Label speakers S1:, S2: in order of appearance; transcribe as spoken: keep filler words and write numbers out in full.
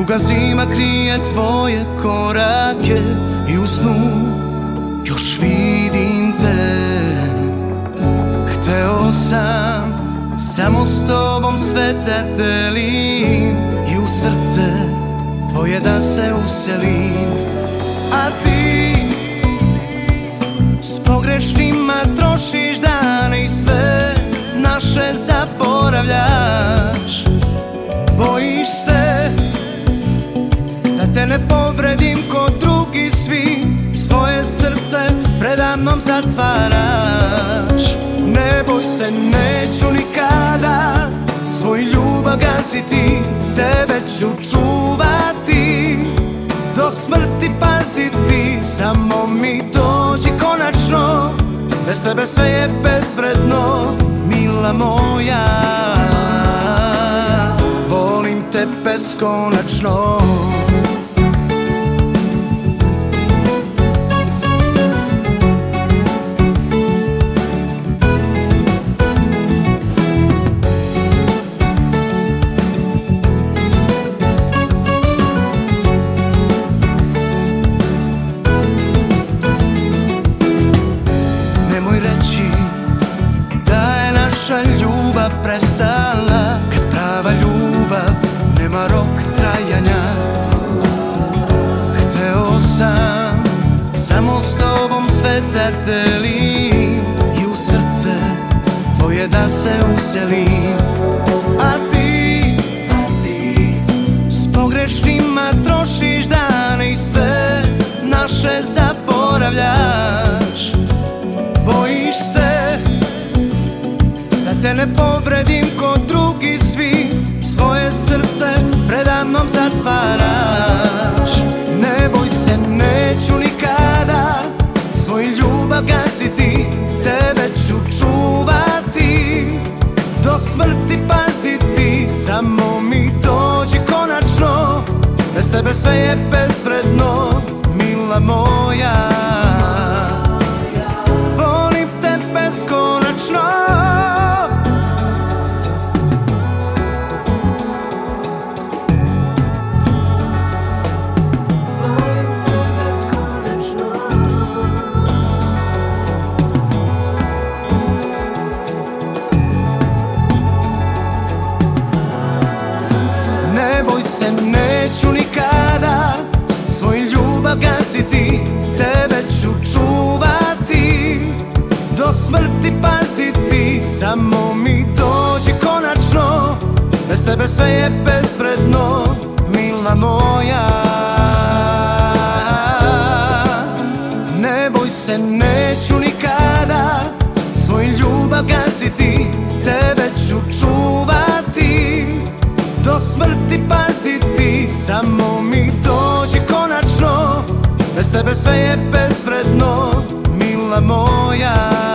S1: Druga zima krije tvoje korake i u snu još vidim te. Hteo sam samo s tobom sve da delim i u srce tvoje da se uselim. A ti s pogrešnima trošiš dane i sve naše zaboravljaš. Bojiš se da te ne povredim ko drugi svi, svoje srce predamnom zatvaraš. Ne boj se, neću nikada svoj ljubav gasiti, tebe ću čuvati, do smrti paziti. Samo mi dođi konačno, bez tebe sve je bezvredno, mila moja. Volim te beskonačno. Nemoj reći da je naša ljubav prestala, kad prava ljubav nema rok trajanja. Hteo sam samo s tobom sve da delim i u srce tvoje da se uselim. A ti, a ti s pogrešnima trošiš dane i sve naše zaboravljaš. Bojiš se da te ne povredim ko drugi svi, svoje srce predamnom zatvaraš. Ne boj se, neću nikada svoj ljubav gasiti, tebe ću čuvati, do smrti paziti. Samo mi dođi konačno, bez tebe sve je bezvredno, mila moja. Volim te beskonačno. Ne boj se, neću nikada svoj ljubav gasiti, tebe ću čuvati, do smrti paziti. Samo mi dođi konačno, bez tebe sve je bezvredno, mila moja. Ne boj se, neću nikada svoj ljubav gasiti, tebe ću čuvati, do smrti paziti. Samo mi dođi konačno, bez tebe sve je bezvredno, mila moja.